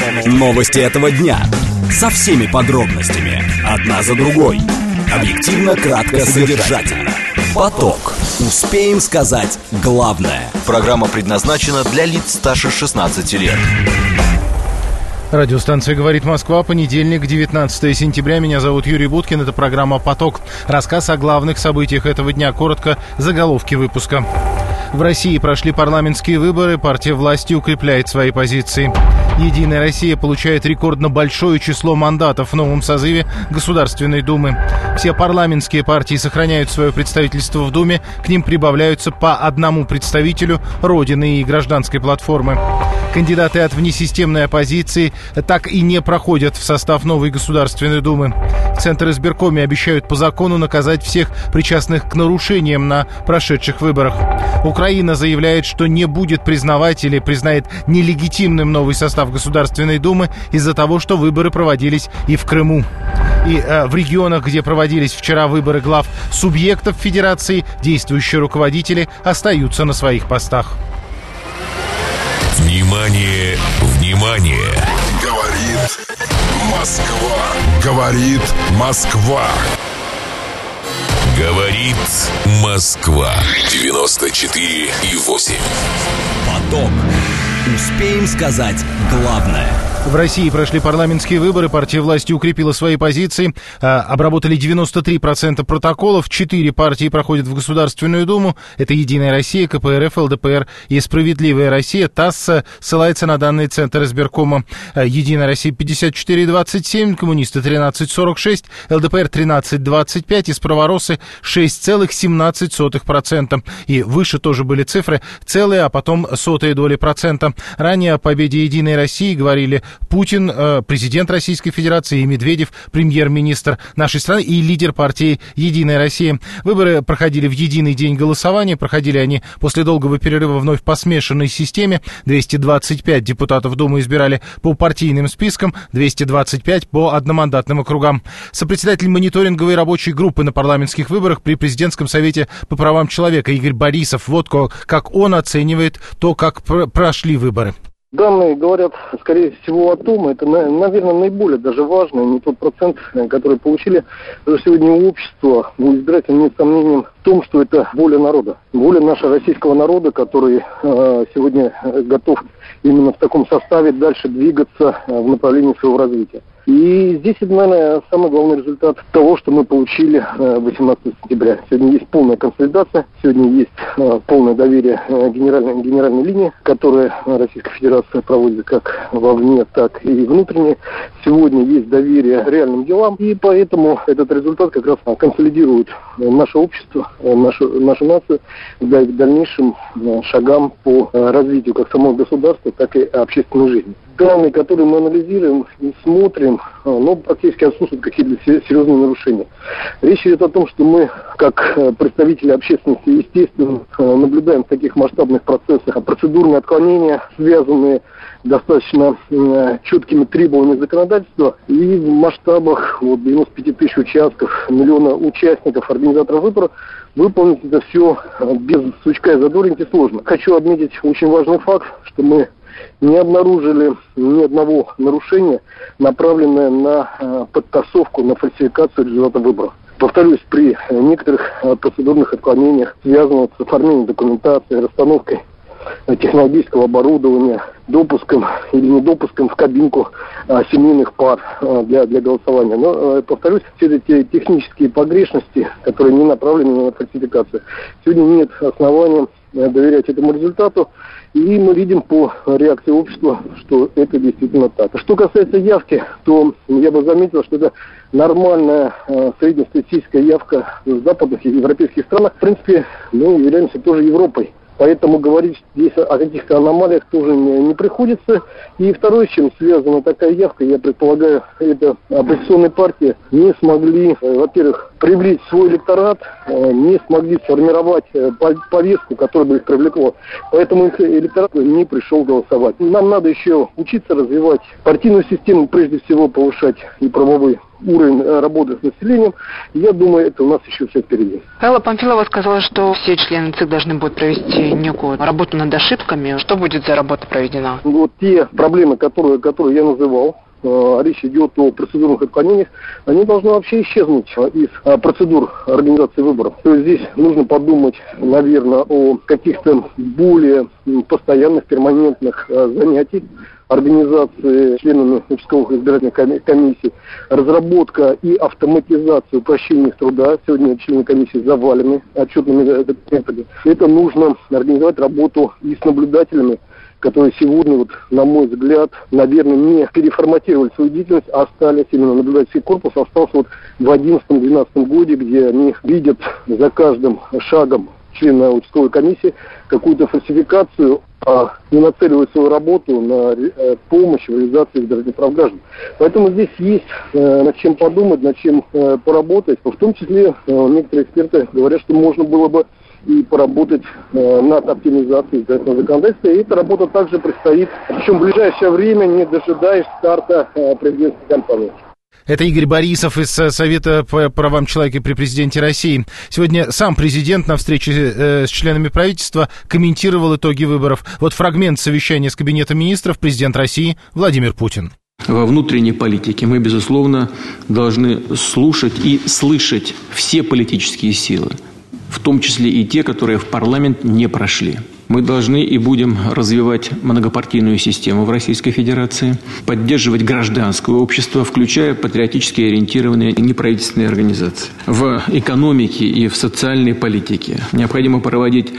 Новости этого дня. Со всеми подробностями. Одна за другой. Объективно, кратко, содержательно. Поток. Успеем сказать главное. Программа предназначена для лиц старше 16 лет. Радиостанция «Говорит Москва», понедельник, 19 сентября. Меня зовут Юрий Буткин. Это программа «Поток». Рассказ о главных событиях этого дня. Коротко, заголовки выпуска. В России прошли парламентские выборы. Партия власти укрепляет свои позиции. «Единая Россия» получает рекордно большое число мандатов в новом созыве Государственной Думы. Все парламентские партии сохраняют свое представительство в Думе. К ним прибавляются по одному представителю Родины и гражданской платформы. Кандидаты от внесистемной оппозиции так и не проходят в состав новой Государственной Думы. В Центр избиркоме обещают по закону наказать всех причастных к нарушениям на прошедших выборах. Украина заявляет, что не будет признавать или признает нелегитимным новый состав Государственной Думы из-за того, что выборы проводились и в Крыму. И в регионах, где проводились вчера выборы глав субъектов Федерации, действующие руководители остаются на своих постах. Внимание, внимание! Говорит Москва. Говорит Москва. Говорит Москва. 94,8. Поток. Успеем сказать главное. В России прошли парламентские выборы, партия власти укрепила свои позиции, обработали 93% протоколов, 4 партии проходят в Государственную Думу, это «Единая Россия», КПРФ, ЛДПР и «Справедливая Россия». ТАСС ссылается на данные Центра избиркома. «Единая Россия» 54,27, коммунисты 13,46, ЛДПР 13,25 и «Справоросы» 6,17%. И выше тоже были цифры, целые, а потом сотые доли процента. Ранее о победе «Единой России» говорили Путин, президент Российской Федерации, и Медведев, премьер-министр нашей страны и лидер партии «Единая Россия». Выборы проходили в единый день голосования. Проходили они после долгого перерыва вновь по смешанной системе. 225 депутатов Думы избирали по партийным спискам, 225 по одномандатным округам. Сопредседатель мониторинговой рабочей группы на парламентских выборах при Президентском совете по правам человека Игорь Борисов. Вот как он оценивает то, как прошли выборы. Данные говорят, скорее всего, о том, это, наверное, наиболее даже важно, не тот процент, который получили, что сегодня у общества, у избирателей нет сомнений в том, что это воля народа. Воля нашего российского народа, который сегодня готов именно в таком составе дальше двигаться в направлении своего развития. И здесь это, наверное, самый главный результат того, что мы получили 18 сентября. Сегодня есть полная консолидация, сегодня есть полное доверие генеральной линии, которую Российская Федерация проводит как вовне, так и внутренне. Сегодня есть доверие реальным делам, и поэтому этот результат как раз консолидирует наше общество, нашу нацию к дальнейшим шагам по развитию как самого государства, так и общественной жизни. Данные, которые мы анализируем и смотрим, практически отсутствуют какие-то серьезные нарушения. Речь идет о том, что мы, как представители общественности, естественно, наблюдаем в таких масштабных процессах процедурные отклонения, связанные достаточно четкими требованиями законодательства, и в масштабах 95 тысяч участков, миллиона участников, организаторов выборов, выполнить это все без сучка и задоринки сложно. Хочу отметить очень важный факт, что мы не обнаружили ни одного нарушения, направленное на подтасовку, на фальсификацию результата выборов. Повторюсь, при некоторых процедурных отклонениях, связанных с оформлением документации, расстановкой технологического оборудования, допуском или недопуском в кабинку семейных пар для голосования. Но, повторюсь, все эти технические погрешности, которые не направлены на фальсификацию, сегодня нет основания доверять этому результату. И мы видим по реакции общества, что это действительно так. Что касается явки, то я бы заметил, что это нормальная среднестатистическая явка в западных и европейских странах. В принципе, мы являемся тоже Европой. Поэтому говорить здесь о каких-то аномалиях тоже не приходится. И второе, с чем связана такая явка, я предполагаю, это оппозиционные партии не смогли, во-первых, привлечь свой электорат, не смогли сформировать повестку, которая бы их привлекла. Поэтому их электорат не пришел голосовать. Нам надо еще учиться развивать партийную систему, прежде всего повышать и правовой уровень работы с населением. Я думаю, это у нас еще все впереди. Элла Памфилова сказала, что все члены ЦИК должны будут провести некую работу над ошибками. Что будет за работа проведена? Вот те проблемы, которые я называл, речь идет о процедурных отклонениях, они должны вообще исчезнуть из процедур организации выборов. То есть здесь нужно подумать, наверное, о каких-то более постоянных, перманентных занятиях организации членами участковых избирательных комиссий, разработка и автоматизация упрощения их труда. Сегодня члены комиссии завалены отчетными документами. Это нужно организовать работу и с наблюдателями, которые сегодня, вот, на мой взгляд, наверное, не переформатировали свою деятельность, а остались именно наблюдательский корпус, остался вот в 2011-2012 году, где они видят за каждым шагом члена участковой комиссии какую-то фальсификацию, а не нацеливают свою работу на помощь в реализации избирательных прав граждан. Поэтому здесь есть над чем подумать, над чем поработать. В том числе некоторые эксперты говорят, что можно было бы и поработать над оптимизацией избирательного законодательства. И эта работа также предстоит, причем в ближайшее время, не дожидаясь старта президентской кампании. Это Игорь Борисов из Совета по правам человека при президенте России. Сегодня сам президент на встрече с членами правительства комментировал итоги выборов. Вот фрагмент совещания с Кабинетом министров президент России Владимир Путин. Во внутренней политике мы, безусловно, должны слушать и слышать все политические силы, в том числе и те, которые в парламент не прошли. Мы должны и будем развивать многопартийную систему в Российской Федерации, поддерживать гражданское общество, включая патриотически ориентированные неправительственные организации. В экономике и в социальной политике необходимо проводить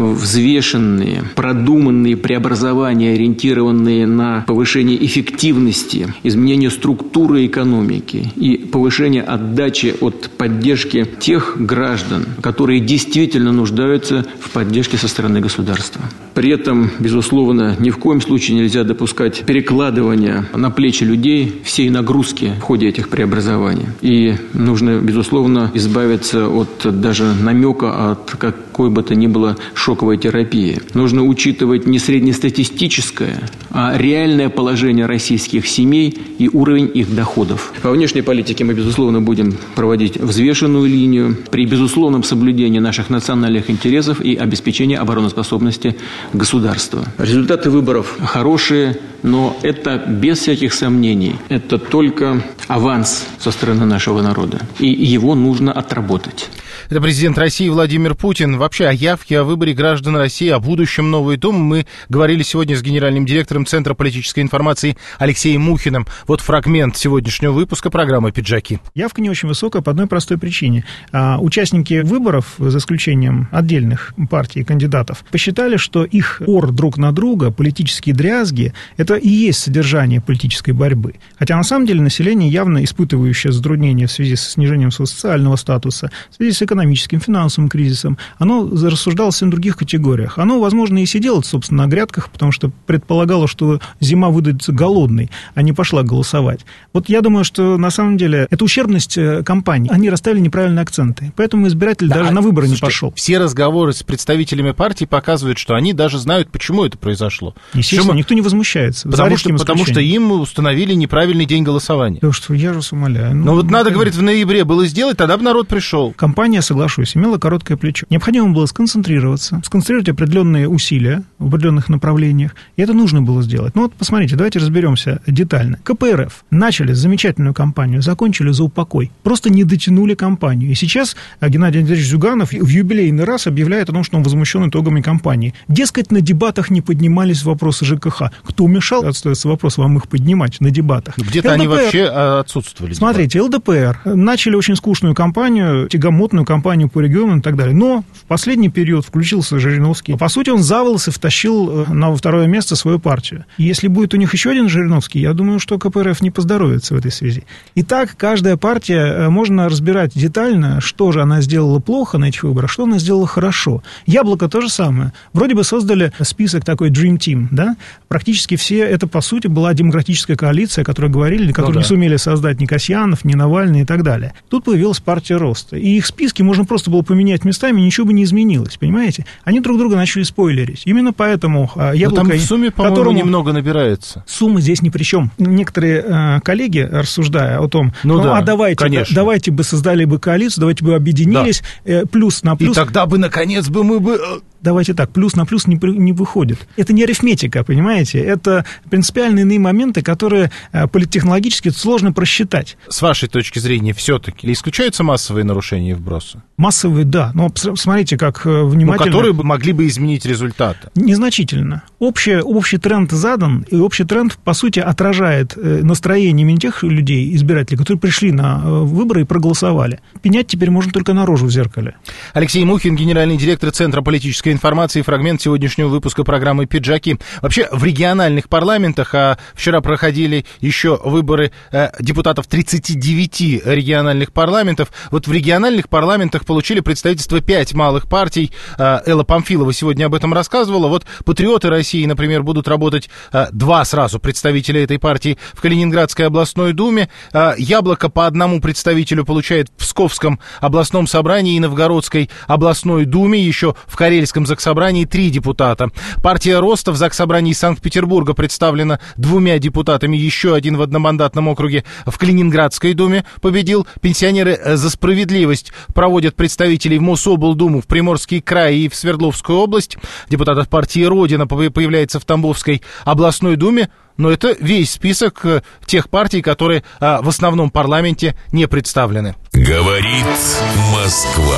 взвешенные, продуманные преобразования, ориентированные на повышение эффективности, изменение структуры экономики и повышение отдачи от поддержки тех граждан, которые действительно нуждаются в поддержке со стороны государства. При этом, безусловно, ни в коем случае нельзя допускать перекладывания на плечи людей всей нагрузки в ходе этих преобразований. И нужно, безусловно, избавиться от даже намека от какой бы то ни было шоковой терапии. Нужно учитывать не среднестатистическое, а реальное положение российских семей и уровень их доходов. Во внешней политике мы, безусловно, будем проводить взвешенную линию при безусловном соблюдении наших национальных интересов и обеспечении обороноспособности государства. Результаты выборов хорошие, но это без всяких сомнений. Это только аванс со стороны нашего народа. И его нужно отработать. Это президент России Владимир Путин. Вообще о явке, о выборе граждан России, о будущем Новой Думы мы говорили сегодня с генеральным директором Центра политической информации Алексеем Мухиным. Вот фрагмент сегодняшнего выпуска программы «Пиджаки». Явка не очень высокая по одной простой причине. Участники выборов, за исключением отдельных партий и кандидатов, посчитали, что их ор друг на друга, политические дрязги, это и есть содержание политической борьбы. Хотя на самом деле население, явно испытывающее затруднения в связи с снижением своего социального статуса, в связи с экономическим, финансовым кризисом, оно рассуждало в совсем других категориях. Оно, возможно, и сидело, собственно, на грядках, потому что предполагало, что зима выдастся голодной, а не пошла голосовать. Вот я думаю, что на самом деле это ущербность кампании. Они расставили неправильные акценты. Поэтому избиратель даже на выборы не пошел. Все разговоры с представителями партии показывают, что они даже знают, почему это произошло. Естественно, никто не возмущается. Потому что им установили неправильный день голосования. Да что, я же вас умоляю. Но вот надо, говорит, в ноябре было сделать, тогда бы народ пришел. Компания, соглашусь, имела короткое плечо. Необходимо было сконцентрировать определенные усилия в определенных направлениях, и это нужно было сделать. Ну вот, посмотрите, давайте разберемся детально. КПРФ начали замечательную кампанию, закончили за упокой. Просто не дотянули кампанию. И сейчас Геннадий Андреевич Зюганов в юбилейный раз объявляет о том, что он возмущен итогами кампании. Дескать, на дебатах не поднимались вопросы ЖКХ. Кто мешал, остается вопрос, вам их поднимать на дебатах? Где-то ЛДПР, они вообще отсутствовали. Смотрите, ЛДПР начали очень скучную кампанию, тягомотную кампанию по регионам и так далее. Но в последний период включился Жириновский. По сути, он за волосы втащил на второе место свою партию. И если будет у них еще один Жириновский, я думаю, что КПРФ не поздоровится в этой связи. Итак, каждая партия, можно разбирать детально, что же она сделала плохо на этих выборах, что она сделала хорошо. Яблоко то же самое. Вроде бы создали список такой Dream Team, да? Практически все, это, по сути, была демократическая коалиция, о которой говорили, которую не сумели создать ни Касьянов, ни Навальный и так далее. Тут появилась партия Роста. И их списки можно просто было поменять местами, ничего бы не изменилось, понимаете? Они друг друга начали спойлерить. Именно поэтому яблоко... Но там в сумме, по-моему, немного набирается. Сумма здесь ни при чем. Некоторые коллеги, рассуждая о том, давайте бы создали бы коалицию, давайте бы объединились, плюс на плюс... И тогда бы, наконец, мы бы... Давайте так, плюс на плюс не выходит. Это не арифметика, понимаете? Это принципиально иные моменты, которые политтехнологически сложно просчитать. С вашей точки зрения, все-таки исключаются массовые нарушения и вбросы? Массовые, да. Но смотрите, как внимательно... которые могли бы изменить результаты. Незначительно. Общий тренд задан, и общий тренд, по сути, отражает настроение именно тех людей, избирателей, которые пришли на выборы и проголосовали. Пенять теперь можно только на рожу в зеркале. Алексей Мухин, генеральный директор Центра политической информации, фрагмент сегодняшнего выпуска программы «Пиджаки». Вообще, в региональных парламентах, а вчера проходили еще выборы депутатов 39 региональных парламентов, вот в региональных парламентах получили представительство 5 малых партий. Элла Памфилова сегодня об этом рассказывала. Вот «Патриоты России», например, будут работать 2 сразу представителя этой партии в Калининградской областной думе. «Яблоко» по 1 представителю получает в Псковском областном собрании и Новгородской областной думе, еще в Карельском заксобрании 3 депутата. Партия Роста в заксобрании Санкт-Петербурга представлена 2 депутатами, еще 1 в одномандатном округе в Калининградской думе победил. Пенсионеры за справедливость проводят представителей в Мособлдуму в Приморский край и в Свердловскую область. Депутат от партии Родина появляется в Тамбовской областной думе. Но это весь список тех партий, которые в основном парламенте не представлены. Говорит Москва.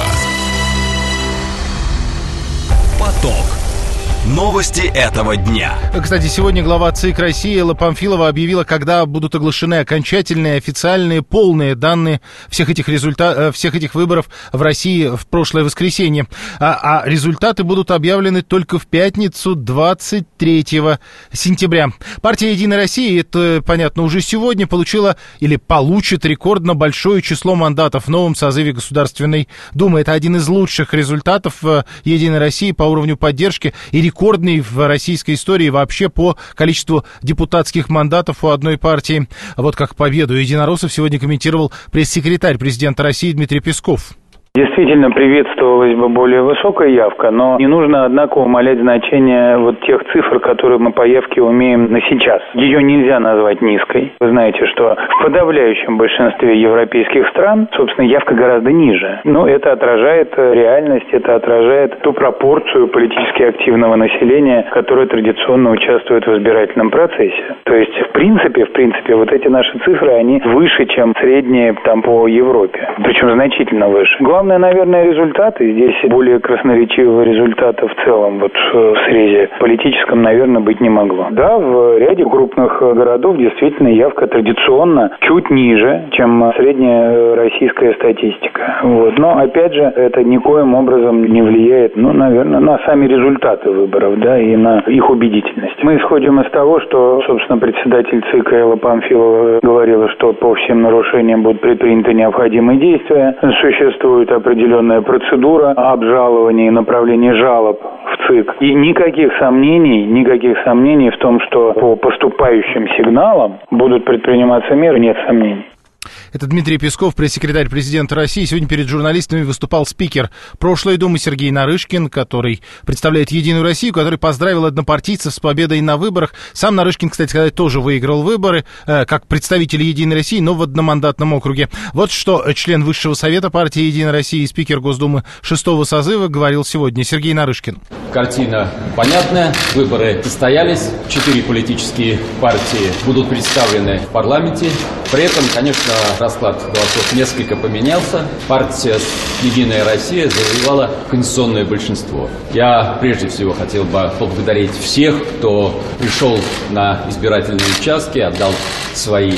Поток. Новости этого дня. Кстати, сегодня глава ЦИК России Элла Памфилова объявила, когда будут оглашены окончательные, официальные, полные данные всех этих выборов в России в прошлое воскресенье. А результаты будут объявлены только в пятницу, 23 сентября. Партия «Единая Россия», это, понятно, уже сегодня получила или получит рекордно большое число мандатов в новом созыве Государственной Думы. Это один из лучших результатов «Единой России» по уровню поддержки и рекордный в российской истории вообще по количеству депутатских мандатов у одной партии. Вот как победу единороссов сегодня комментировал пресс-секретарь президента России Дмитрий Песков. Действительно приветствовалась бы более высокая явка, но не нужно, однако, умалять значение вот тех цифр, которые мы по явке умеем на сейчас. Ее нельзя назвать низкой. Вы знаете, что в подавляющем большинстве европейских стран, собственно, явка гораздо ниже. Но это отражает реальность, это отражает ту пропорцию политически активного населения, которое традиционно участвует в избирательном процессе. То есть, в принципе, вот эти наши цифры, они выше, чем средние там по Европе. Причем значительно выше. Главное, наверное, результаты. Здесь более красноречивого результата в целом вот в срезе политическом, наверное, быть не могло. Да, в ряде крупных городов действительно явка традиционно чуть ниже, чем средняя российская статистика. Вот. Но, опять же, это никоим образом не влияет, наверное, на сами результаты выборов, да, и на их убедительность. Мы исходим из того, что, собственно, председатель ЦИК Элла Памфилова говорила, что по всем нарушениям будут предприняты необходимые действия. Существует определенная процедура обжалования и направления жалоб в ЦИК. И никаких сомнений в том, что по поступающим сигналам будут предприниматься меры, нет сомнений. Это Дмитрий Песков, пресс-секретарь президента России. Сегодня перед журналистами выступал спикер прошлой Думы Сергей Нарышкин, который представляет «Единую Россию», который поздравил однопартийцев с победой на выборах. Сам Нарышкин, кстати сказать, тоже выиграл выборы, как представитель «Единой России», но в одномандатном округе. Вот что член Высшего совета партии «Единая Россия» и спикер Госдумы 6-го созыва говорил сегодня. Сергей Нарышкин. Картина понятная. Выборы состоялись. 4 политические партии будут представлены в парламенте. При этом, конечно, расклад голосов несколько поменялся. Партия «Единая Россия» завоевала конституционное большинство. Я прежде всего хотел бы поблагодарить всех, кто пришел на избирательные участки, отдал свои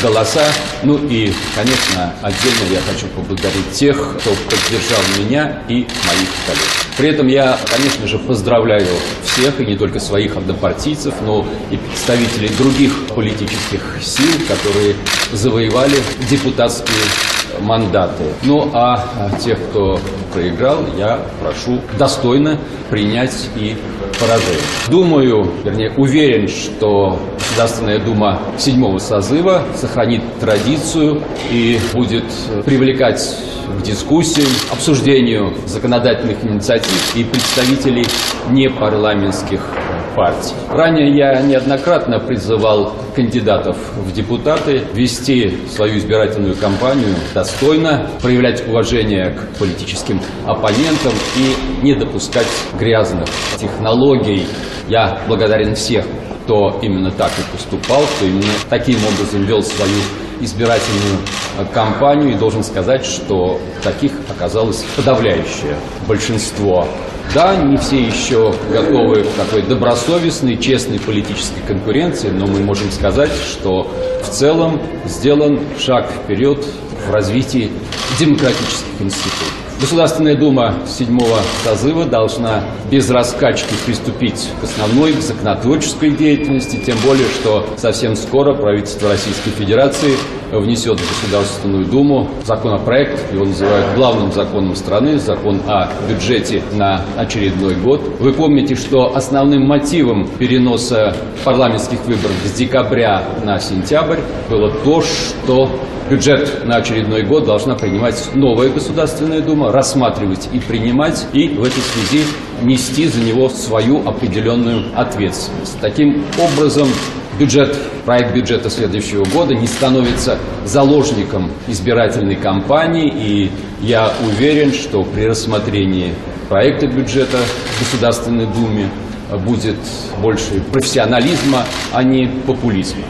голоса. Ну и, конечно, отдельно я хочу поблагодарить тех, кто поддержал меня и моих коллег. При этом я, конечно же, поздравляю всех, и не только своих однопартийцев, но и представителей других политических сил, которые завоевали депутатские мандаты. Ну а тех, кто проиграл, я прошу достойно принять и поражение. Думаю, вернее, уверен, что Государственная Дума 7-го созыва сохранит традицию и будет привлекать к дискуссиям, обсуждению законодательных инициатив и представителей непарламентских партий. Ранее я неоднократно призывал кандидатов в депутаты вести свою избирательную кампанию достойно, проявлять уважение к политическим оппонентам и не допускать грязных технологий. Я благодарен всем, кто именно так и поступал, кто именно таким образом вел свою избирательную кампанию, и должен сказать, что таких оказалось подавляющее большинство. Да, не все еще готовы к такой добросовестной, честной политической конкуренции, но мы можем сказать, что в целом сделан шаг вперед в развитии демократических институтов. Государственная Дума 7-го созыва должна без раскачки приступить к основной законотворческой деятельности, тем более, что совсем скоро правительство Российской Федерации внесет в Государственную Думу законопроект, его называют главным законом страны, закон о бюджете на очередной год. Вы помните, что основным мотивом переноса парламентских выборов с декабря на сентябрь было то, что бюджет на очередной год должна принимать новая Государственная Дума, рассматривать и принимать, и в этой связи нести за него свою определенную ответственность. Таким образом, проект бюджета следующего года не становится заложником избирательной кампании, и я уверен, что при рассмотрении проекта бюджета в Государственной Думе будет больше профессионализма, а не популизма.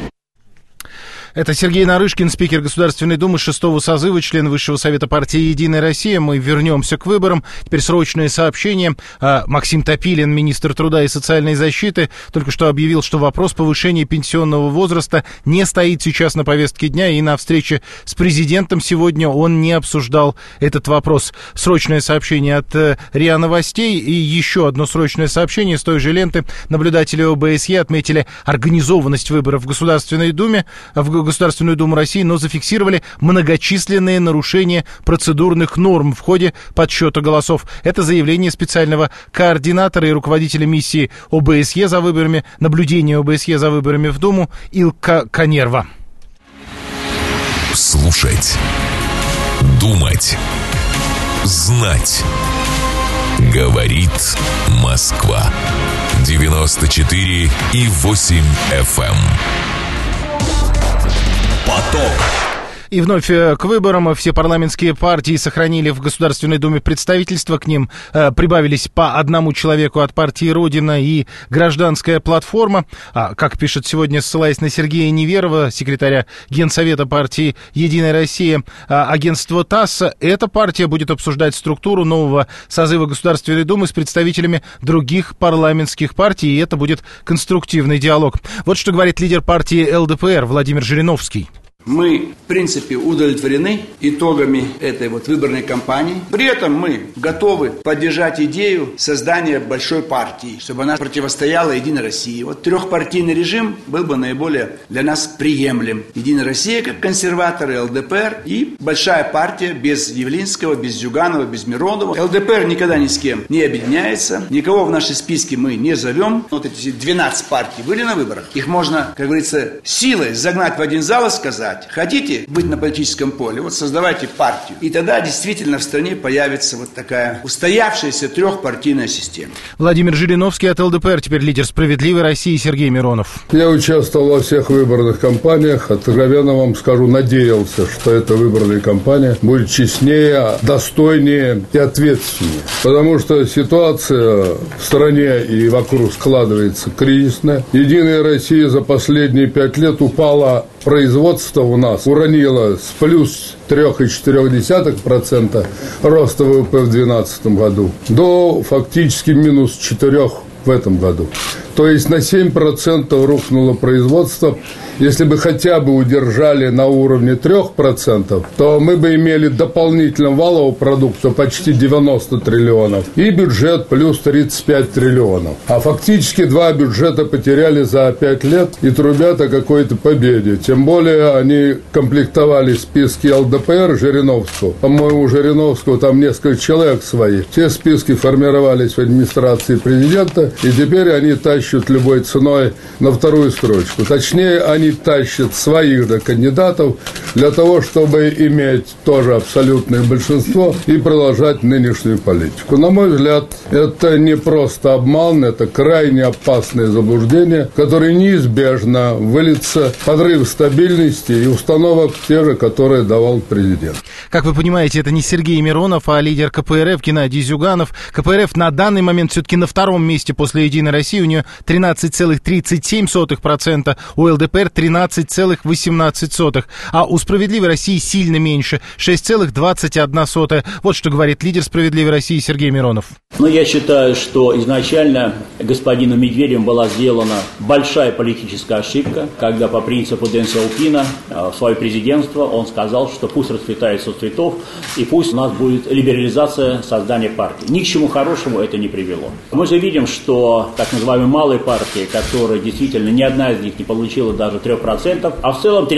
Это Сергей Нарышкин, спикер Государственной Думы 6-го созыва, член Высшего Совета партии «Единая Россия». Мы вернемся к выборам. Теперь срочное сообщение. Максим Топилин, министр труда и социальной защиты, только что объявил, что вопрос повышения пенсионного возраста не стоит сейчас на повестке дня, и на встрече с президентом сегодня он не обсуждал этот вопрос. Срочное сообщение от РИА Новостей. И еще одно срочное сообщение с той же ленты. Наблюдатели ОБСЕ отметили организованность выборов в Государственной Думе, в Государственную Думу России, но зафиксировали многочисленные нарушения процедурных норм в ходе подсчета голосов. Это заявление специального координатора и руководителя миссии ОБСЕ за выборами, наблюдения ОБСЕ за выборами в Думу Илка Канерва. Слушать, думать, знать. Говорит Москва. 94,8 FM. Поток. И вновь к выборам. Все парламентские партии сохранили в Государственной Думе представительство. К ним прибавились по одному человеку от партии «Родина» и «Гражданская платформа». Как пишет сегодня, ссылаясь на Сергея Неверова, секретаря Генсовета партии «Единая Россия», агентство ТАСС, эта партия будет обсуждать структуру нового созыва Государственной Думы с представителями других парламентских партий, и это будет конструктивный диалог. Вот что говорит лидер партии ЛДПР Владимир Жириновский. Мы, в принципе, удовлетворены итогами этой выборной кампании. При этом мы готовы поддержать идею создания большой партии, чтобы она противостояла Единой России. Трехпартийный режим был бы наиболее для нас приемлем. Единая Россия как консерваторы, ЛДПР и большая партия без Явлинского, без Зюганова, без Миронова. ЛДПР никогда ни с кем не объединяется, никого в наши списки мы не зовем. Эти 12 партий были на выборах. Их можно, как говорится, силой загнать в один зал и сказать: хотите быть на политическом поле, создавайте партию. И тогда действительно в стране появится такая устоявшаяся трехпартийная система. Владимир Жириновский от ЛДПР, теперь лидер «Справедливой России» Сергей Миронов. Я участвовал во всех выборных кампаниях. Откровенно вам скажу, надеялся, что эта выборная кампания будет честнее, достойнее и ответственнее. Потому что ситуация в стране и вокруг складывается кризисная. Единая Россия за последние 5 лет упала, производство у нас уронило с плюс 3,4% роста ВВП в 2012 году до фактически минус 4% в этом году. То есть на 7% рухнуло производство, Если бы хотя бы удержали на уровне 3%, то мы бы имели дополнительно валового продукта почти 90 триллионов и бюджет плюс 35 триллионов. А фактически два бюджета потеряли за 5 лет и трубят о какой-то победе. Тем более они комплектовали списки ЛДПР Жириновского. По-моему, у Жириновского там несколько человек своих. Те списки формировались в администрации президента, и теперь они тащат любой ценой на вторую строчку. Точнее, они тащат своих же кандидатов для того, чтобы иметь тоже абсолютное большинство и продолжать нынешнюю политику. На мой взгляд, это не просто обман, это крайне опасное заблуждение, которое неизбежно выльется в подрыв стабильности и установок те же, которые давал президент. Как вы понимаете, это не Сергей Миронов, а лидер КПРФ Геннадий Зюганов. КПРФ на данный момент все-таки на втором месте после «Единой России». У нее 13,37%, у ЛДПР 13,18%, а у «Справедливой России» сильно меньше, 6,21%. Вот что говорит лидер «Справедливой России» Сергей Миронов. Я считаю, что изначально господину Медведеву была сделана большая политическая ошибка, когда по принципу Дэн Сяопина в свое президентство он сказал, что пусть расцветает со цветов и пусть у нас будет либерализация создания партии. Ни к чему хорошему это не привело. Мы же видим, что так называемые малые партии, которые действительно ни одна из них не получила даже 3%, а в целом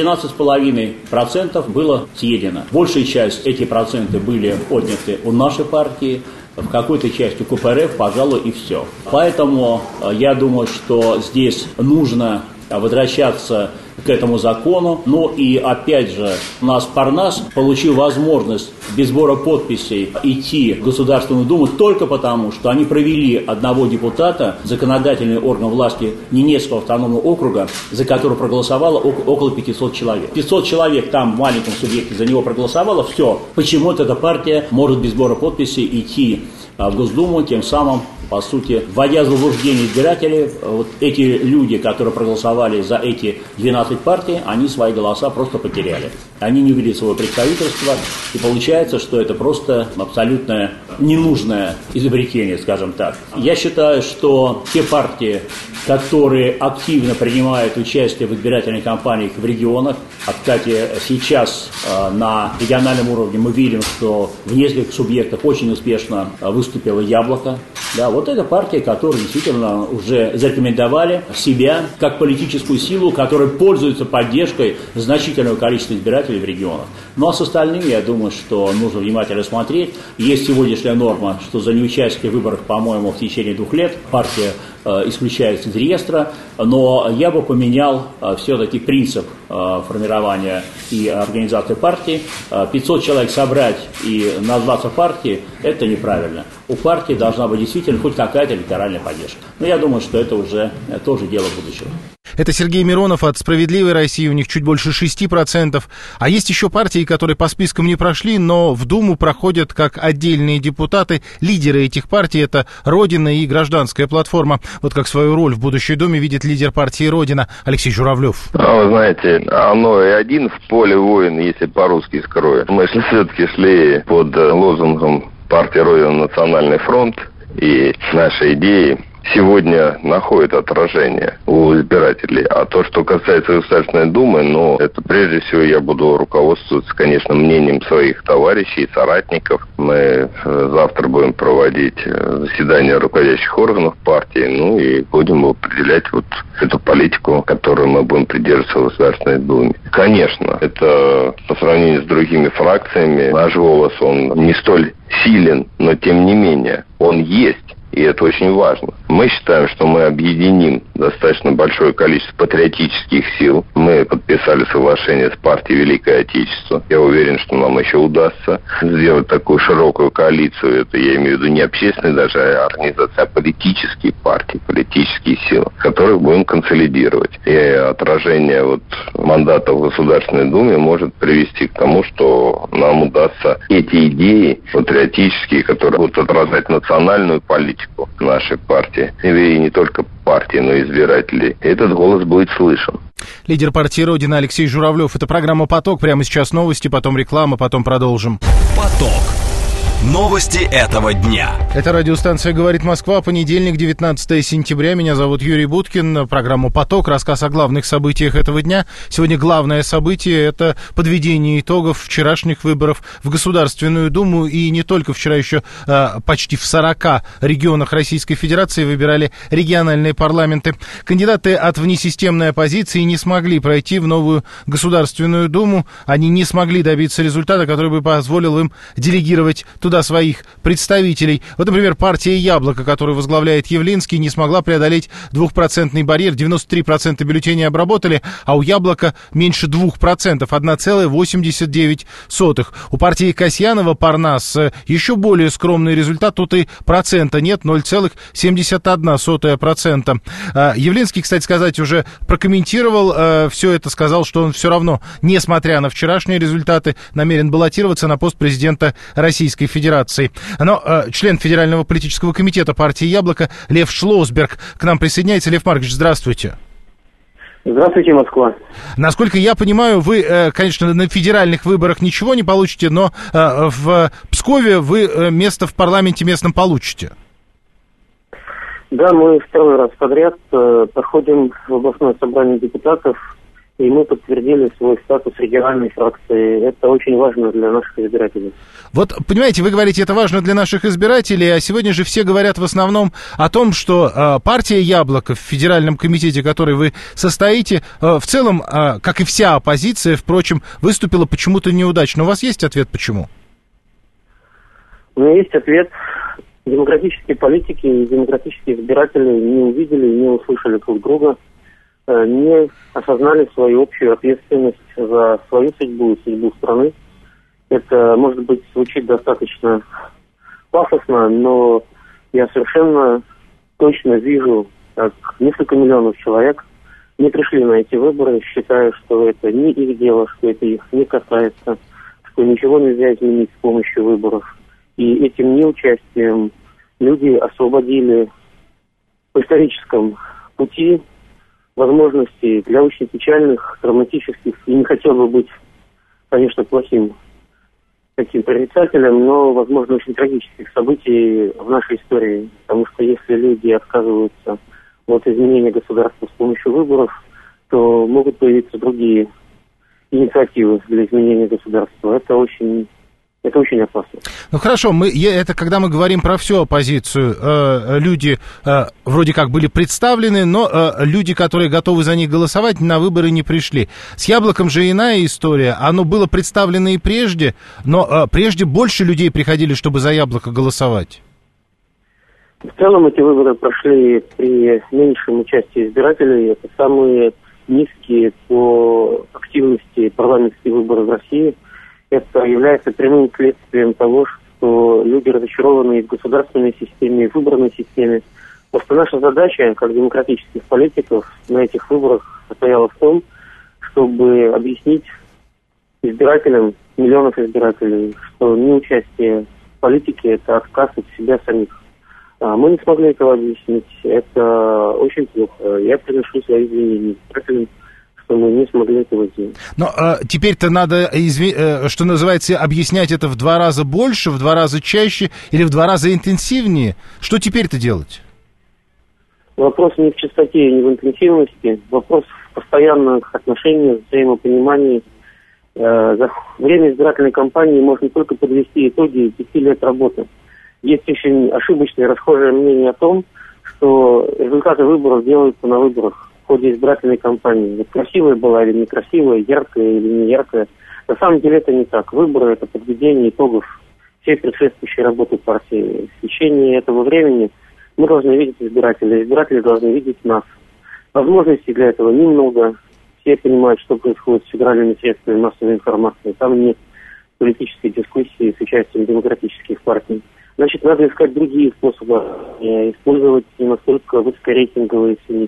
13,5% было съедено. Большая часть эти проценты были отняты у нашей партии, в какой-то части КПРФ, пожалуй, и все. Поэтому я думаю, что здесь нужно возвращаться к этому закону. И опять же, у нас Парнас получил возможность без сбора подписей идти в Государственную Думу только потому, что они провели одного депутата, законодательный орган власти Ненецкого автономного округа, за который проголосовало около 500 человек. 500 человек там в маленьком субъекте за него проголосовало, все. Почему-то эта партия может без сбора подписей идти в Госдуму, тем самым, по сути, вводя в заблуждение избирателей, вот эти люди, которые проголосовали за эти 12 партий, они свои голоса просто потеряли. Они не увидели своего представительства, и получается, что это просто абсолютно ненужное изобретение, скажем так. Я считаю, что те партии, которые активно принимают участие в избирательных кампаниях в регионах, а, кстати, сейчас на региональном уровне мы видим, что в нескольких субъектах очень успешно выступило «Яблоко». Да, вот это партия, которые действительно уже зарекомендовали себя как политическую силу, которая пользуется поддержкой значительного количества избирателей в регионах. Ну а с остальными, я думаю, что нужно внимательно смотреть. Есть сегодняшняя норма, что за неучастие в выборах, по-моему, в течение 2 лет партия исключается из реестра, но я бы поменял все-таки принцип формирования и организации партии. 500 человек собрать и назваться партией – это неправильно. У партии должна быть действительно хоть какая-то электоральная поддержка. Но я думаю, что это уже тоже дело будущего. Это Сергей Миронов от «Справедливой России», у них чуть больше 6%. А есть еще партии, которые по спискам не прошли, но в Думу проходят как отдельные депутаты. Лидеры этих партий – это «Родина» и «Гражданская платформа». Вот как свою роль в будущей Думе видит лидер партии «Родина» Алексей Журавлев. Вы знаете, оно и один в поле воин, если по-русски скроем. Мы все-таки шли под лозунгом партии «Родина. Национальный фронт», и наши идеи сегодня находит отражение у избирателей. А то, что касается Государственной Думы, это прежде всего я буду руководствоваться, конечно, мнением своих товарищей, соратников. Мы завтра будем проводить заседание руководящих органов партии, и будем определять вот эту политику, которую мы будем придерживаться в Государственной Думе. Конечно, это по сравнению с другими фракциями, наш голос, он не столь силен, но тем не менее, он есть. И это очень важно. Мы считаем, что мы объединим достаточно большое количество патриотических сил. Мы подписали соглашение с партией «Великое Отечество». Я уверен, что нам еще удастся сделать такую широкую коалицию. Это я имею в виду не общественные даже, а организация, а политические партии, политические силы, которых будем консолидировать. И отражение мандата в Государственной Думе может привести к тому, что нам удастся эти идеи патриотические, которые будут отражать национальную политику нашей партии, и не только партии, но и избирателей, этот голос будет слышен. Лидер партии «Родина» Алексей Журавлев. Это программа «Поток». Прямо сейчас новости, потом реклама, потом продолжим. «Поток». Новости этого дня. Это радиостанция «Говорит Москва», понедельник, 19 сентября. Меня зовут Юрий Буткин. Программа «Поток», рассказ о главных событиях этого дня. Сегодня главное событие – это подведение итогов вчерашних выборов в Государственную Думу. И не только вчера, еще почти в 40 регионах Российской Федерации выбирали региональные парламенты. Кандидаты от внесистемной оппозиции не смогли пройти в новую Государственную Думу. Они не смогли добиться результата, который бы позволил им делегировать туда своих представителей. Вот, например, партия «Яблоко», которую возглавляет Явлинский, не смогла преодолеть 2% барьер. 93% бюллетеней обработали, а у «Яблока» меньше 2%, 1,89%. У партии Касьянова «Парнас» еще более скромный результат. Тут и процента нет, 0,71%. Явлинский, кстати сказать, уже прокомментировал все это, сказал, что он все равно, несмотря на вчерашние результаты, намерен баллотироваться на пост президента Российской Федерации. Но член Федерального политического комитета партии «Яблоко» Лев Шлосберг к нам присоединяется. Лев Маркович, здравствуйте. Здравствуйте, Москва. Насколько я понимаю, вы, конечно, на федеральных выборах ничего не получите, но в Пскове вы место в парламенте местном получите. Да, мы второй раз подряд проходим в областное собрание депутатов, и мы подтвердили свой статус региональной фракции. Это очень важно для наших избирателей. Вот, понимаете, вы говорите, это важно для наших избирателей, а сегодня же все говорят в основном о том, что партия «Яблоко» в федеральном комитете, в которой вы состоите, в целом, как и вся оппозиция, впрочем, выступила почему-то неудачно. У вас есть ответ, почему? У меня есть ответ. Демократические политики и демократические избиратели не увидели, не услышали друг друга, не осознали свою общую ответственность за свою судьбу и судьбу страны. Это, может быть, звучит достаточно пафосно, но я совершенно точно вижу, как несколько миллионов человек не пришли на эти выборы, считая, что это не их дело, что это их не касается, что ничего нельзя изменить с помощью выборов. И этим неучастием люди освободили по историческом пути возможностей для очень печальных, травматических, и не хотел бы быть, конечно, плохим таким прорицателем, но, возможно, очень трагических событий в нашей истории. Потому что если люди отказываются от изменения государства с помощью выборов, то могут появиться другие инициативы для изменения государства. Это очень опасно. Ну хорошо, это когда мы говорим про всю оппозицию, люди вроде как были представлены, но люди, которые готовы за них голосовать, на выборы не пришли. С «Яблоком» же иная история. Оно было представлено и прежде, но прежде больше людей приходили, чтобы за «Яблоко» голосовать. В целом эти выборы прошли при меньшем участии избирателей. Это самые низкие по активности парламентские выборы в России. Это является прямым следствием того, что люди разочарованы в государственной системе, в выборной системе. Просто наша задача, как демократических политиков, на этих выборах состояла в том, чтобы объяснить избирателям, миллионов избирателей, что неучастие в политике – это отказ от себя самих. Мы не смогли этого объяснить. Это очень плохо. Я приношу свои извинения избирателям, что мы не смогли этого сделать. Но теперь-то надо, что называется, объяснять это в 2 раза больше, в 2 раза чаще или в 2 раза интенсивнее. Что теперь-то делать? Вопрос не в частоте и не в интенсивности. Вопрос в постоянных отношениях, взаимопонимании. За время избирательной кампании можно только подвести итоги 5 лет работы. Есть очень ошибочное расхожее мнение о том, что результаты выборов делаются на выборах в ходе избирательной кампании. Вот красивая была или некрасивая, яркая или не яркая. На самом деле это не так. Выборы – это подведение итогов всей предшествующей работы партии. В течение этого времени мы должны видеть избирателей. Избиратели должны видеть нас. Возможностей для этого немного. Все понимают, что происходит с федеральными средствами массовой информации. Там нет политической дискуссии с участием демократических партий. Значит, надо искать другие способы, использовать не настолько высокорейтинговые СМИ,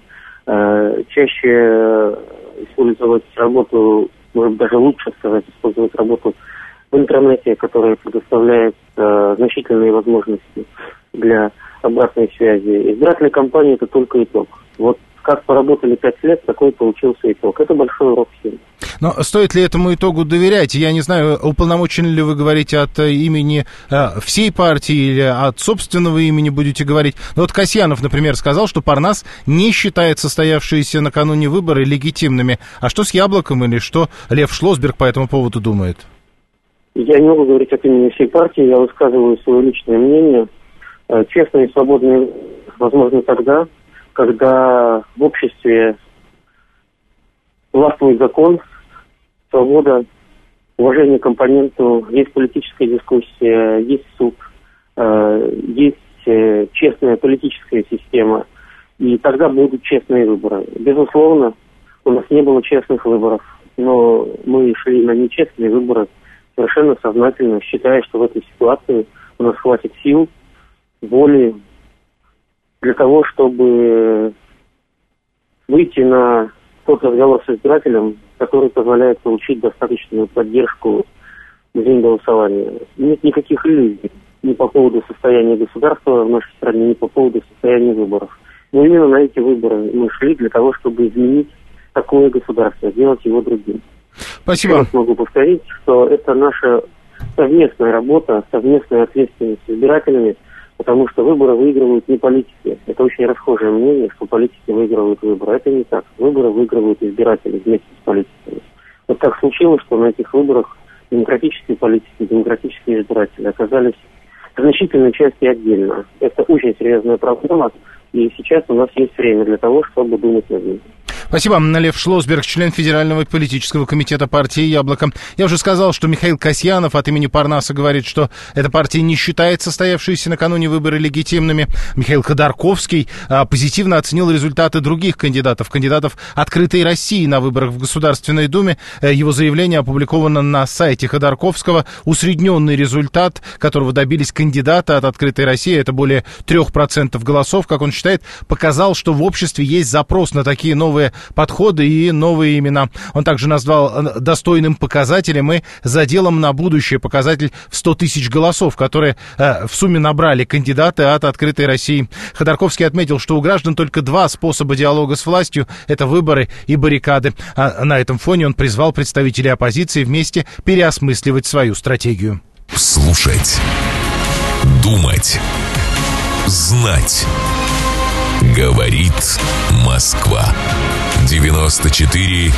чаще использовать работу, может даже лучше сказать, использовать работу в интернете, которая предоставляет значительные возможности для обратной связи. Избирательная кампания – это только итог. Вот как поработали 5 лет, такой получился итог. Это большой урок всем. Но стоит ли этому итогу доверять? Я не знаю, уполномочены ли вы говорить от имени всей партии или от собственного имени будете говорить. Но вот Касьянов, например, сказал, что Парнас не считает состоявшиеся накануне выборы легитимными. А что с Яблоком или что Лев Шлосберг по этому поводу думает? Я не могу говорить от имени всей партии, я высказываю свое личное мнение. Честные и свободные возможно тогда, когда в обществе властвует закон, свобода, уважение к оппоненту, есть политическая дискуссия, есть суд, есть честная политическая система, и тогда будут честные выборы. Безусловно, у нас не было честных выборов, но мы шли на нечестные выборы совершенно сознательно, считая, что в этой ситуации у нас хватит сил, воли для того, чтобы выйти на тот разговор с избирателем, который позволяет получить достаточную поддержку в день голосования. Нет никаких иллюзий ни по поводу состояния государства в нашей стране, ни по поводу состояния выборов. Но именно на эти выборы мы шли для того, чтобы изменить такое государство, сделать его другим. Спасибо. Я могу повторить, что это наша совместная работа, совместная ответственность с избирателями, потому что выборы выигрывают не политики. Это очень расхожее мнение, что политики выигрывают выборы. Это не так. Выборы выигрывают избиратели вместе с политиками. Вот так случилось, что на этих выборах демократические политики, демократические избиратели оказались в значительной части отдельно. Это очень серьезная проблема, и сейчас у нас есть время для того, чтобы думать над ней. Спасибо. Лев Шлосберг, член Федерального политического комитета партии «Яблоко». Я уже сказал, что Михаил Касьянов от имени Парнаса говорит, что эта партия не считает состоявшиеся накануне выборы легитимными. Михаил Ходорковский позитивно оценил результаты других кандидатов «Открытой России» на выборах в Государственной Думе. Его заявление опубликовано на сайте Ходорковского. Усредненный результат, которого добились кандидаты от «Открытой России», это более 3% голосов, как он считает, показал, что в обществе есть запрос на такие новые подходы и новые имена. Он также назвал достойным показателем и заделом на будущее показатель в 100 тысяч голосов, которые в сумме набрали кандидаты от «Открытой России». Ходорковский отметил, что у граждан только два способа диалога с властью – это выборы и баррикады. А на этом фоне он призвал представителей оппозиции вместе переосмысливать свою стратегию. Слушать, думать, знать. Говорит Москва. 94,8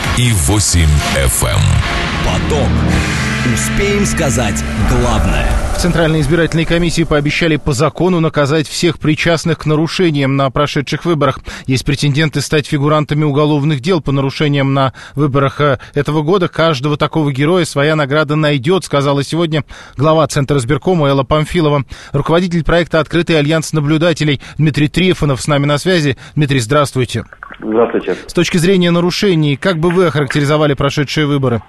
FM. Поток. Успеем сказать главное. В Центральной избирательной комиссии пообещали по закону наказать всех причастных к нарушениям на прошедших выборах. Есть претенденты стать фигурантами уголовных дел по нарушениям на выборах этого года. Каждого такого героя своя награда найдет, сказала сегодня глава Центра избиркома Элла Памфилова. Руководитель проекта «Открытый альянс наблюдателей» Дмитрий Трифонов с нами на связи. Дмитрий, здравствуйте. Здравствуйте. С точки зрения нарушений, как бы вы охарактеризовали прошедшие выборы?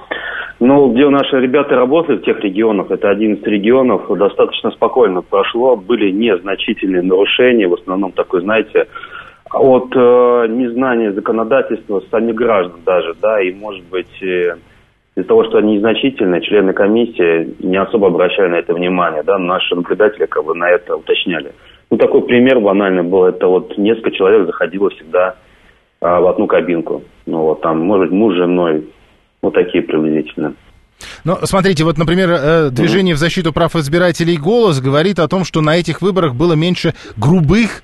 Ну, где наши ребята работают в тех регионах, это 11 регионов, достаточно спокойно прошло, были незначительные нарушения, в основном такой, знаете, от незнания законодательства самих граждан даже, да, и, может быть, из-за того, что они незначительные, члены комиссии не особо обращали на это внимание, да, наши наблюдатели как бы на это уточняли. Ну, такой пример банальный был, это вот несколько человек заходило всегда в одну кабинку, ну, вот там, может быть, муж с женой. Вот такие приблизительно. Но смотрите, вот, например, движение в защиту прав избирателей «Голос» говорит о том, что на этих выборах было меньше грубых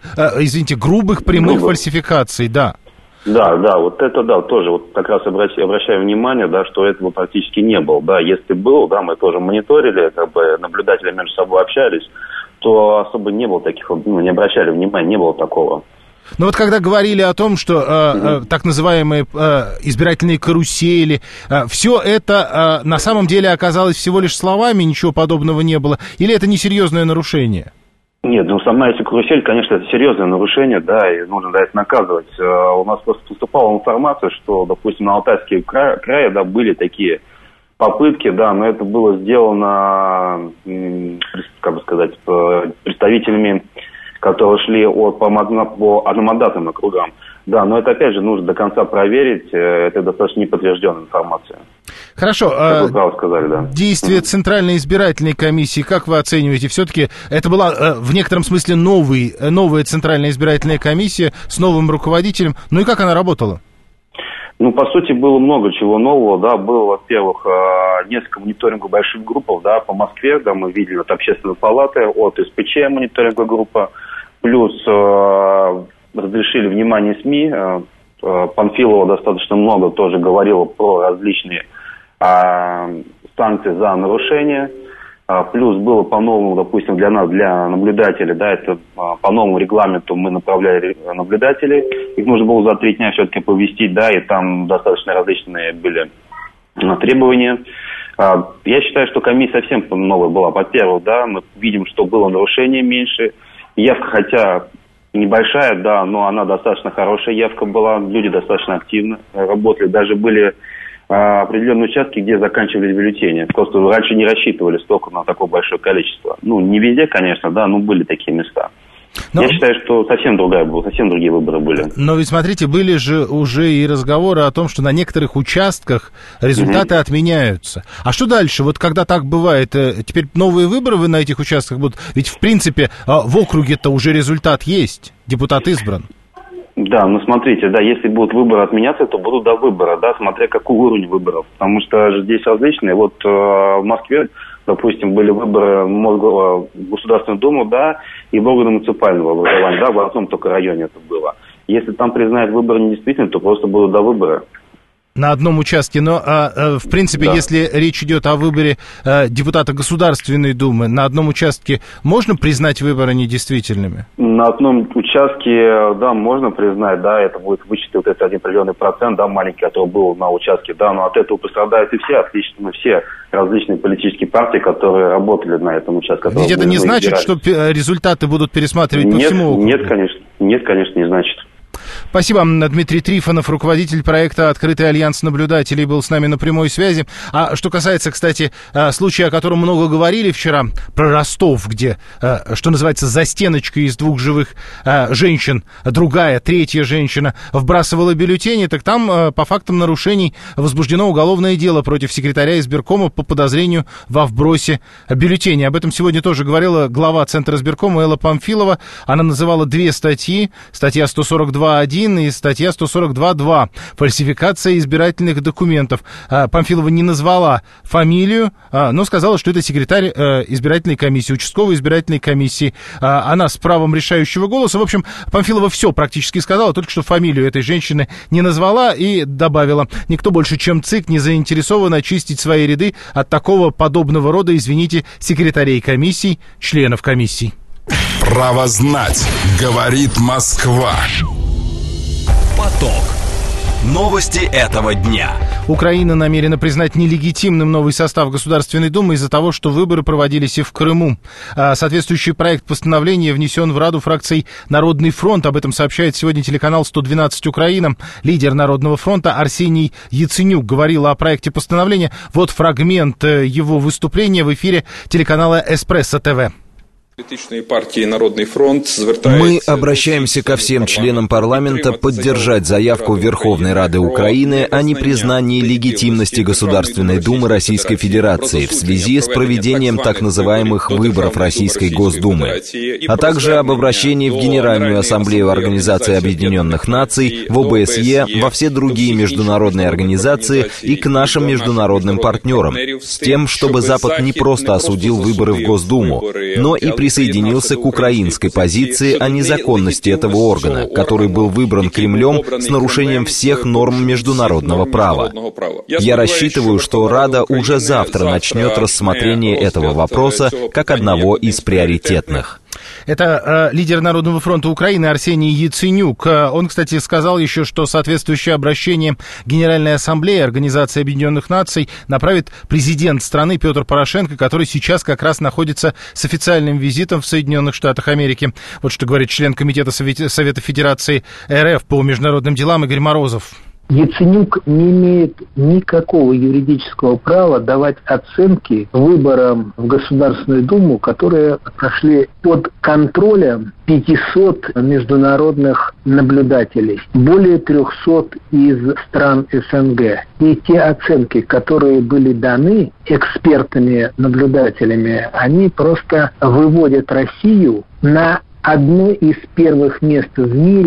прямых фальсификаций, да. Да, вот это, да, тоже вот как раз обращаю внимание, да, что этого практически не было, да, если был, да, мы тоже мониторили, как бы наблюдатели между собой общались, то особо не было таких, не обращали внимания, не было такого. Но вот когда говорили о том, что так называемые избирательные карусели, все это на самом деле оказалось всего лишь словами, ничего подобного не было, или это несерьезное нарушение? Нет, ну сама эта карусель, конечно, это серьезное нарушение, да, и нужно за это наказывать. У нас просто поступала информация, что, допустим, на Алтайском крае, да, были такие попытки, да, но это было сделано, как бы сказать, представителями, которые шли по одномандатным округам. Да, но это, опять же, нужно до конца проверить. Это достаточно неподтвержденная информация. Хорошо. Как вы правильно сказали, да. Действия Центральной избирательной комиссии, как вы оцениваете? Все-таки это была в некотором смысле новая Центральная избирательная комиссия с новым руководителем. Ну и как она работала? По сути, было много чего нового, да, было, во-первых, несколько мониторинговых больших групп, да, по Москве, да, мы видели от Общественной палаты, от СПЧ мониторинговая группа, плюс разрешили внимание СМИ, Панфилова достаточно много тоже говорила про различные санкции за нарушения. Плюс было по-новому, допустим, для нас, для наблюдателей, да, это по новому регламенту мы направляли наблюдателей. Их нужно было за 3 дня все-таки повестить, да, и там достаточно различные были требования. Я считаю, что комиссия совсем новая была. Во-первых, да, мы видим, что было нарушение меньше. Явка, хотя небольшая, да, но она достаточно хорошая явка была. Люди достаточно активно работали. Даже были определенные участки, где заканчивались бюллетени. Просто раньше не рассчитывали столько на такое большое количество. Не везде, конечно, да, но были такие места. Я считаю, что совсем другие выборы были. Но ведь, смотрите, были же уже и разговоры о том, что на некоторых участках результаты отменяются. А что дальше? Вот когда так бывает, теперь новые выборы на этих участках будут? Ведь, в принципе, в округе-то уже результат есть, депутат избран. Да, смотрите, да, если будут выборы отменяться, то будут до выбора, да, смотря какой уровень выборов. Потому что здесь различные. Вот в Москве, допустим, были выборы в Государственную Думу, да, и в органы муниципального образования, да, в одном только районе это было. Если там признают выборы недействительными, то просто будут до выбора. На одном участке, но, в принципе, да. Если речь идет о выборе депутата Государственной Думы, на одном участке можно признать выборы недействительными? На одном участке, да, можно признать, да, это будет вычетный вот этот 1 определенный процент, да, маленький, который был на участке, да, но от этого пострадают и все различные политические партии, которые работали на этом участке. Ведь это не значит, что результаты будут пересматривать по всему округу? Нет, конечно, не значит. Спасибо. Дмитрий Трифонов, руководитель проекта «Открытый альянс наблюдателей», был с нами на прямой связи. А что касается, кстати, случая, о котором много говорили вчера, про Ростов, где, что называется, за стеночкой из 2 живых женщин, другая, 3-я женщина вбрасывала бюллетени, так там по фактам нарушений возбуждено уголовное дело против секретаря избиркома по подозрению во вбросе бюллетеней. Об этом сегодня тоже говорила глава Центра избиркома Элла Памфилова. Она называла 2 статьи. Статья 142.1 и статья 142.2 «Фальсификация избирательных документов». Памфилова не назвала фамилию, но сказала, что это секретарь избирательной комиссии, участковой избирательной комиссии. Она с правом решающего голоса. В общем, Памфилова все практически сказала, только что фамилию этой женщины не назвала и добавила: никто больше, чем ЦИК, не заинтересован очистить свои ряды от такого подобного рода, извините, секретарей комиссий, членов комиссий. Право знать, говорит Москва. Поток. Новости этого дня. Украина намерена признать нелегитимным новый состав Государственной Думы из-за того, что выборы проводились и в Крыму. Соответствующий проект постановления внесен в Раду фракций «Народный фронт». Об этом сообщает сегодня телеканал 112 Украина. Лидер Народного фронта Арсений Яценюк говорил о проекте постановления. Вот фрагмент его выступления в эфире телеканала «Эспрессо ТВ». Мы обращаемся ко всем членам парламента поддержать заявку Верховной Рады Украины о непризнании легитимности Государственной Думы Российской Федерации в связи с проведением так называемых выборов Российской Госдумы, а также об обращении в Генеральную Ассамблею Организации Объединенных Наций, в ОБСЕ, во все другие международные организации и к нашим международным партнерам, с тем, чтобы Запад не просто осудил выборы в Госдуму, но и присоединился к украинской позиции о незаконности этого органа, который был выбран Кремлем с нарушением всех норм международного права. Я рассчитываю, что Рада уже завтра начнет рассмотрение этого вопроса как одного из приоритетных. Это лидер Народного фронта Украины Арсений Яценюк. Он, кстати, сказал еще, что соответствующее обращение Генеральной Ассамблеи Организации Объединенных Наций направит президент страны Петр Порошенко, который сейчас как раз находится с официальным визитом в Соединенных Штатах Америки. Вот что говорит член Комитета Совета Федерации РФ по международным делам Игорь Морозов. Яценюк не имеет никакого юридического права давать оценки выборам в Государственную Думу, которые прошли под контролем 500 международных наблюдателей, более 300 из стран СНГ. И те оценки, которые были даны экспертами-наблюдателями, они просто выводят Россию на одно из первых мест в мире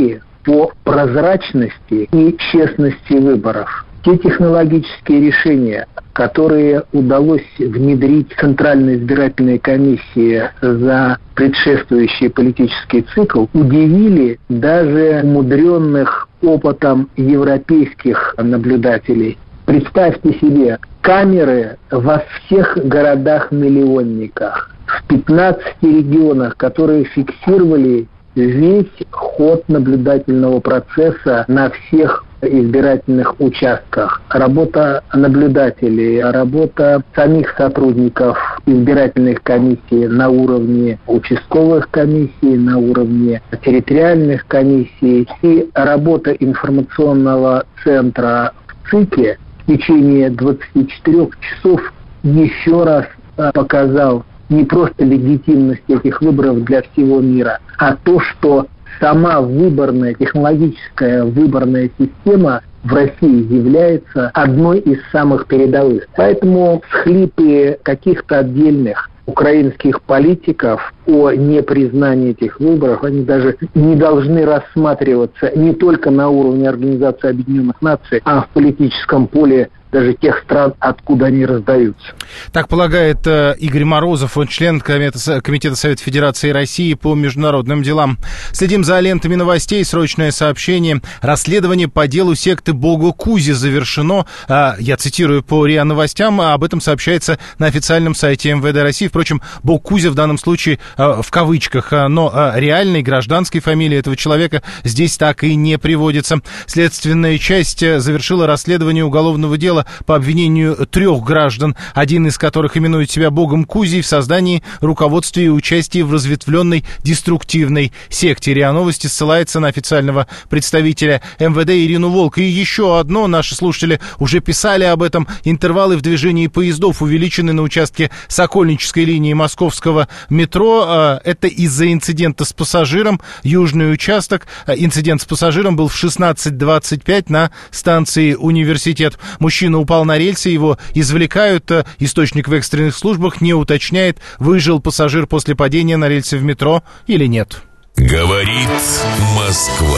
по прозрачности и честности выборов. Те технологические решения, которые удалось внедрить Центральной избирательной комиссии за предшествующий политический цикл, удивили даже умудренных опытом европейских наблюдателей. Представьте себе, камеры во всех городах-миллионниках, в 15 регионах, которые фиксировали весь ход наблюдательного процесса на всех избирательных участках. Работа наблюдателей, работа самих сотрудников избирательных комиссий на уровне участковых комиссий, на уровне территориальных комиссий и работа информационного центра в ЦИКе в течение 24 часов еще раз показал не просто легитимность этих выборов для всего мира, а то, что сама выборная, технологическая выборная система в России является одной из самых передовых. Поэтому всхлипы каких-то отдельных украинских политиков о непризнании этих выборов, они даже не должны рассматриваться не только на уровне Организации Объединенных Наций, а в политическом поле даже тех стран, откуда они раздаются. Так полагает Игорь Морозов, он член Комитета Совета Федерации России по международным делам. Следим за лентами новостей. Срочное сообщение. Расследование по делу секты Бога Кузи завершено. Я цитирую по РИА Новостям. Об этом сообщается на официальном сайте МВД России. Впрочем, Бог Кузя в данном случае в кавычках, но реальной гражданской фамилии этого человека здесь так и не приводится. Следственная часть завершила расследование уголовного дела по обвинению 3 граждан, один из которых именует себя Богом Кузей в создании, руководстве и участии в разветвленной деструктивной секте. РИА Новости ссылается на официального представителя МВД Ирину Волк. И еще одно, наши слушатели уже писали об этом, интервалы в движении поездов увеличены на участке Сокольнической линии московского метро. Это из-за инцидента с пассажиром. Южный участок. Инцидент с пассажиром был в 16:25 на станции Университет. Мужчина упал на рельсы, его извлекают. Источник в экстренных службах не уточняет, выжил пассажир после падения на рельсы в метро или нет. Говорит Москва.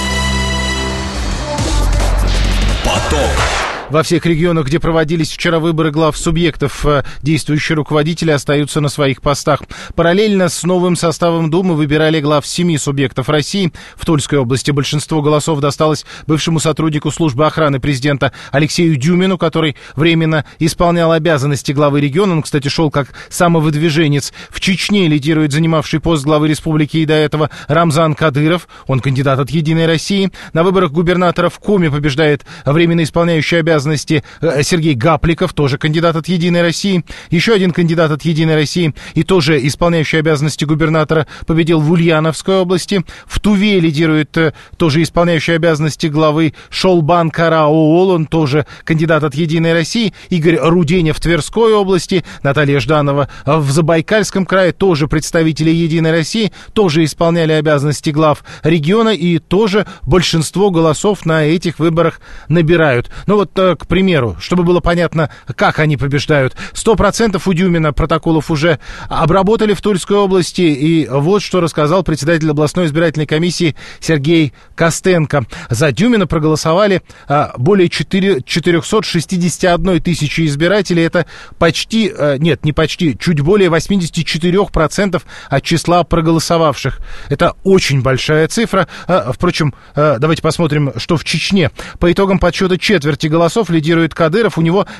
Поток. Во всех регионах, где проводились вчера выборы глав субъектов, действующие руководители остаются на своих постах. Параллельно с новым составом Думы выбирали глав 7 субъектов России. В Тульской области большинство голосов досталось бывшему сотруднику службы охраны президента Алексею Дюмину, который временно исполнял обязанности главы региона. Он, кстати, шел как самовыдвиженец. В Чечне лидирует занимавший пост главы республики и до этого Рамзан Кадыров. Он кандидат от «Единой России». На выборах губернатора в Коми побеждает временно исполняющий обязанности Сергей Гапликов, тоже кандидат от «Единой России». Еще один кандидат от «Единой России» и тоже исполняющий обязанности губернатора победил в Ульяновской области. В Туве лидирует тоже исполняющий обязанности главы Шолбан Караоол, он тоже кандидат от «Единой России». Игорь Руденя в Тверской области, Наталья Жданова в Забайкальском крае, тоже представители «Единой России», тоже исполняли обязанности глав региона и тоже большинство голосов на этих выборах набирают. Ну вот, к примеру, чтобы было понятно, как они побеждают. 100% у Дюмина протоколов уже обработали в Тульской области. И вот что рассказал председатель областной избирательной комиссии Сергей Костенко. За Дюмина проголосовали более 461 тысячи избирателей. Это почти, нет, не почти, чуть более 84% от числа проголосовавших. Это очень большая цифра. Впрочем, давайте посмотрим, что в Чечне. По итогам подсчета четверти голосов лидирует Кадыров, у него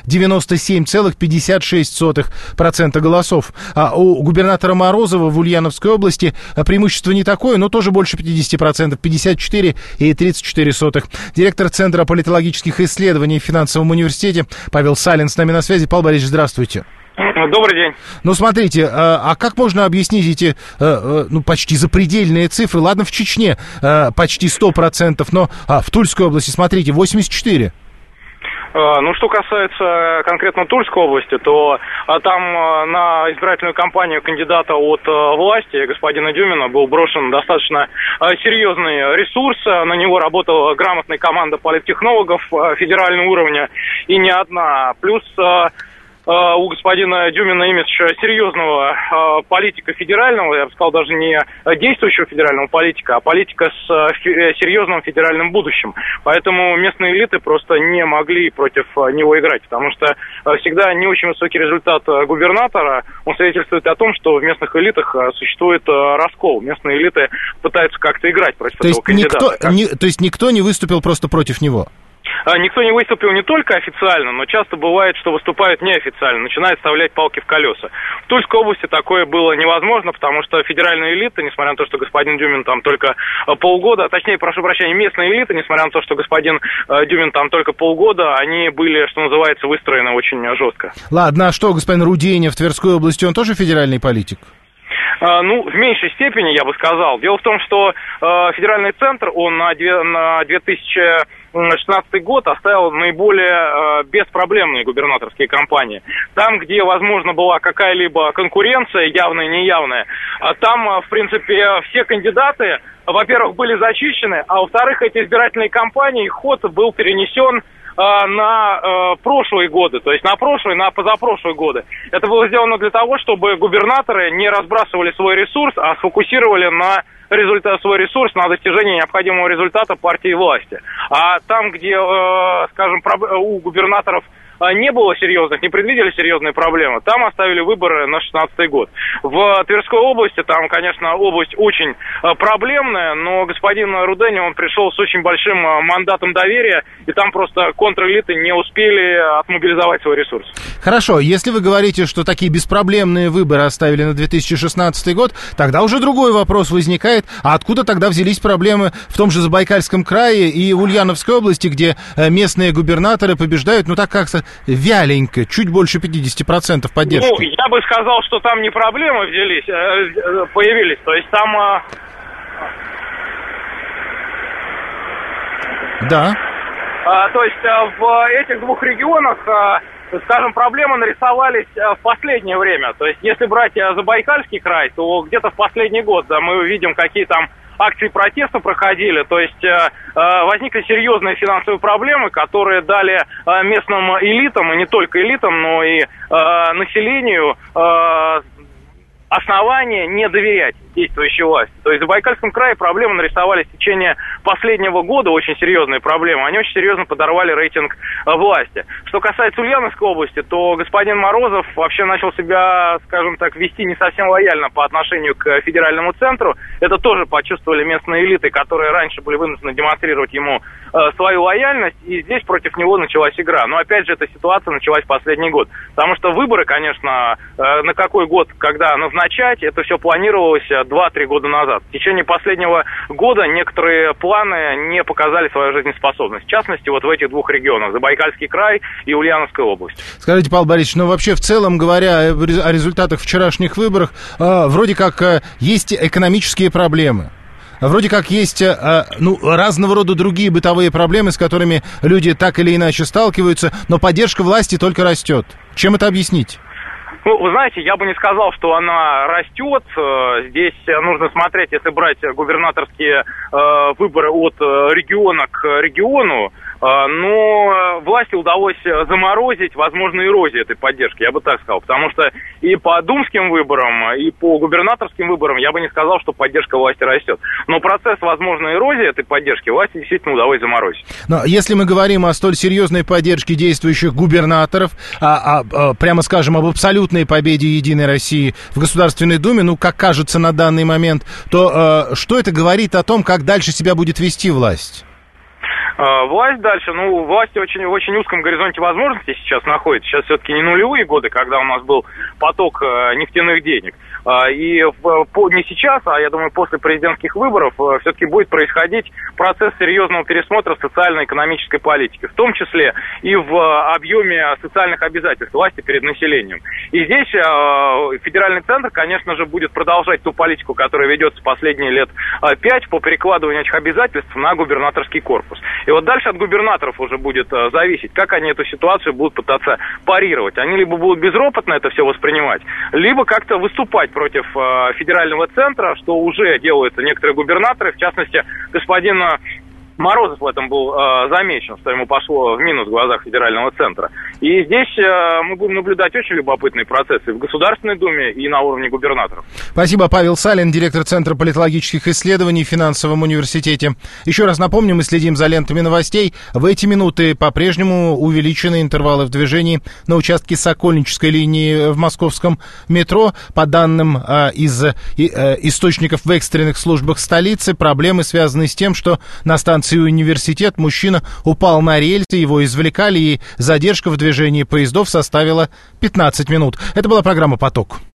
97,56% голосов. А у губернатора Морозова в Ульяновской области преимущество не такое, но тоже больше 50%, 54,34%. Директор Центра политологических исследований в финансовом университете Павел Салин с нами на связи. Павел Борисович, здравствуйте. Добрый день. Ну, смотрите, а как можно объяснить эти, почти запредельные цифры? Ладно, в Чечне почти 100%, но в Тульской области, смотрите, 84%. Ну, что касается конкретно Тульской области, то там на избирательную кампанию кандидата от власти, господина Дюмина, был брошен достаточно серьезный ресурс. На него работала грамотная команда политтехнологов федерального уровня и не одна. Плюс у господина Дюмина имидж серьезного политика федерального, я бы сказал, даже не действующего федерального политика, а политика с серьезным федеральным будущим. Поэтому местные элиты просто не могли против него играть, потому что всегда не очень высокий результат губернатора, он свидетельствует о том, что в местных элитах существует раскол. Местные элиты пытаются как-то играть против этого кандидата. То есть никто не выступил просто против него? Никто не выступил не только официально, но часто бывает, что выступают неофициально, начинают вставлять палки в колеса. В Тульской области такое было невозможно, потому что федеральная элита, несмотря на то, что господин Дюмин там только полгода, точнее, прошу прощения, местная элита, несмотря на то, что господин Дюмин там только полгода, они были, что называется, выстроены очень жестко. Ладно, а что, господин Руденев в Тверской области, он тоже федеральный политик? Ну, в меньшей степени, я бы сказал. Дело в том, что федеральный центр, он на 2016 год оставил наиболее беспроблемные губернаторские кампании. Там, где, возможно, была какая-либо конкуренция, явная и неявная, там, в принципе, все кандидаты, во-первых, были зачищены, а во-вторых, эти избирательные кампании, их ход был перенесен на прошлые годы, то есть на прошлые, на позапрошлые годы. Это было сделано для того, чтобы губернаторы не разбрасывали свой ресурс, а сфокусировали на свой ресурс на достижение необходимого результата партии власти. А там, где, скажем, у губернаторов не было серьезных, не предвидели серьезные проблемы, там оставили выборы на 2016 год. В Тверской области, там, конечно, область очень проблемная, но господин Руденев, он пришел с очень большим мандатом доверия, и там просто контрэлиты не успели отмобилизовать свой ресурс. Хорошо, если вы говорите, что такие беспроблемные выборы оставили на 2016 год, тогда уже другой вопрос возникает, а откуда тогда взялись проблемы в том же Забайкальском крае и в Ульяновской области, где местные губернаторы побеждают, ну так как-то вяленько, чуть больше 50% поддержки? Ну, я бы сказал, что там не проблемы появились, то есть там... Да. То есть в этих двух регионах, скажем, проблемы нарисовались в последнее время. То есть если брать Забайкальский край, то где-то в последний год мы видим, какие там акции протеста проходили, то есть возникли серьезные финансовые проблемы, которые дали местным элитам, и не только элитам, но и населению основания не доверять действующей власти. То есть в Забайкальском крае проблемы нарисовались в течение последнего года, очень серьезные проблемы. Они очень серьезно подорвали рейтинг власти. Что касается Ульяновской области, то господин Морозов вообще начал себя, скажем так, вести не совсем лояльно по отношению к федеральному центру. Это тоже почувствовали местные элиты, которые раньше были вынуждены демонстрировать ему свою лояльность, и здесь против него началась игра. Но опять же, эта ситуация началась в последний год. Потому что выборы, конечно, на какой год, когда назначать, это все планировалось 2-3 года назад. В течение последнего года некоторые планы не показали свою жизнеспособность. В частности, вот в этих двух регионах, Забайкальский край и Ульяновская область. Скажите, Павел Борисович, ну вообще в целом, говоря о результатах вчерашних выборов, вроде как есть экономические проблемы. Вроде как есть разного рода другие бытовые проблемы, с которыми люди так или иначе сталкиваются, но поддержка власти только растет. Чем это объяснить? Ну, вы знаете, я бы не сказал, что она растет. Здесь нужно смотреть, если брать губернаторские выборы от региона к региону, но власти удалось заморозить возможную эрозию этой поддержки, я бы так сказал. Потому что и по думским выборам, и по губернаторским выборам я бы не сказал, что поддержка власти растет. Но процесс возможной эрозии этой поддержки власти действительно удалось заморозить. Но если мы говорим о столь серьезной поддержке действующих губернаторов, прямо скажем, об абсолютной победе Единой России в Государственной Думе, ну, как кажется на данный момент, то что это говорит о том, как дальше себя будет вести власть? Власть дальше, власть в очень узком горизонте возможностей сейчас находится. Сейчас все-таки не нулевые годы, когда у нас был поток нефтяных денег. И не сейчас, а я думаю, после президентских выборов все-таки будет происходить процесс серьезного пересмотра социально-экономической политики, в том числе и в объеме социальных обязательств власти перед населением. И здесь федеральный центр, конечно же, будет продолжать ту политику, которая ведется последние лет 5 по перекладыванию этих обязательств на губернаторский корпус. И вот дальше от губернаторов уже будет зависеть, как они эту ситуацию будут пытаться парировать. Они либо будут безропотно это все воспринимать, либо как-то выступать против федерального центра, что уже делают некоторые губернаторы, в частности, господин Морозов в этом был замечен, что ему пошло в минус в глазах федерального центра. И здесь мы будем наблюдать очень любопытные процессы в Государственной Думе и на уровне губернаторов. Спасибо. Павел Салин, директор Центра политологических исследований в Финансовом университете. Еще раз напомню, мы следим за лентами новостей. В эти минуты по-прежнему увеличены интервалы в движении на участке Сокольнической линии в московском метро. По данным из источников в экстренных службах столицы, проблемы связаны с тем, что на станции Университет мужчина упал на рельсы, его извлекали, и задержка в движении поездов составила 15 минут. Это была программа «Поток».